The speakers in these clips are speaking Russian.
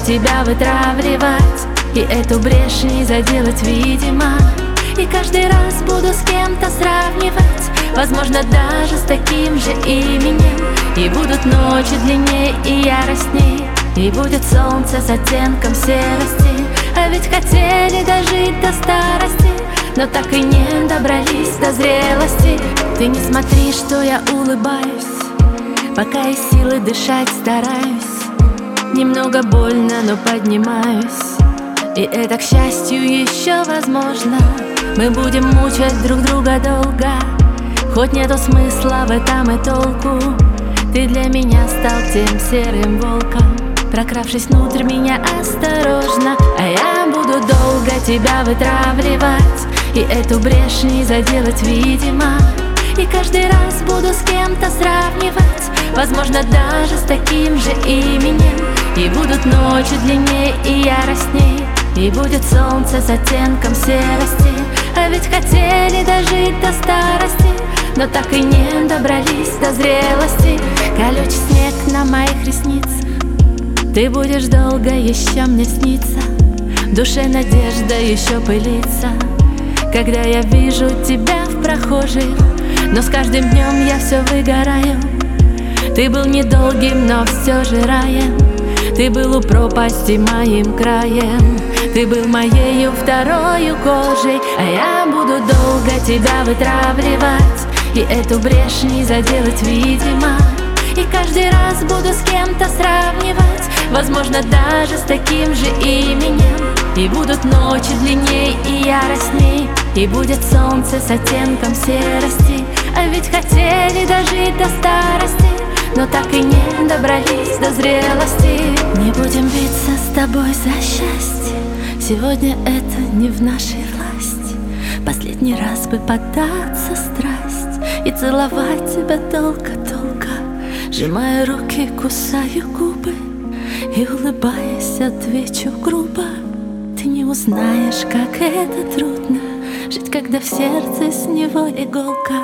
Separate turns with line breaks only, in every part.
тебя вытравливать и эту брешь не заделать, видимо. И каждый раз буду с кем-то сравнивать, возможно, даже с таким же именем. И будут ночи длиннее и яростней, и будет солнце с оттенком серости. А ведь хотели дожить до старости, но так и не добрались до зрелости. Ты не смотри, что я улыбаюсь, пока есть силы дышать стараюсь. Немного больно, но поднимаюсь, и это, к счастью, еще возможно. Мы будем мучать друг друга долго, хоть нету смысла в этом и толку. Ты для меня стал тем серым волком, прокравшись внутрь меня осторожно. А я буду долго тебя вытравливать и эту брешь не заделать, видимо. И каждый раз буду с кем-то сравнивать, возможно, даже с таким же именем. И будут ночи длиннее и яростней, и будет солнце с оттенком серости. А ведь хотели дожить до старости, но так и не добрались до зрелости. Колючий снег на моих ресницах, ты будешь долго еще мне сниться. В душе надежда еще пылится, когда я вижу тебя в прохожих. Но с каждым днем я все выгораю. Ты был недолгим, но все же раем. Ты был у пропасти моим краем. Ты был моею второю кожей. А я буду долго тебя вытравливать и эту брешь не заделать, видимо. И каждый раз буду с кем-то сравнивать, возможно, даже с таким же именем. И будут ночи длиннее и яростней, и будет солнце с оттенком серости. А ведь хотели дожить до старости, но так и не добрались до зрелости. Не будем биться с тобой за счастье, сегодня это не в нашей власти. Последний раз бы поддаться страсть и целовать тебя долго-долго, сжимая руки, кусаю губы и, улыбаясь, отвечу грубо. Ты не узнаешь, как это трудно жить, когда в сердце с него иголка.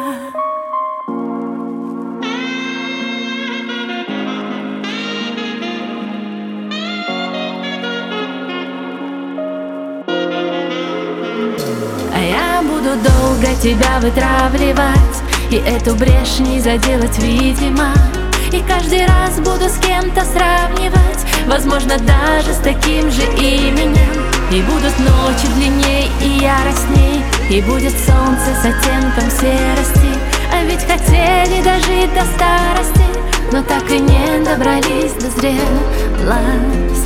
А я буду долго тебя вытравливать и эту брешь не заделать, видимо. И каждый раз буду с кем-то сравнивать, возможно, даже с таким же именем. И будут ночи длиннее и яростней, и будет солнце с оттенком серости. А ведь хотели дожить до старости, но так и не добрались до зрелости.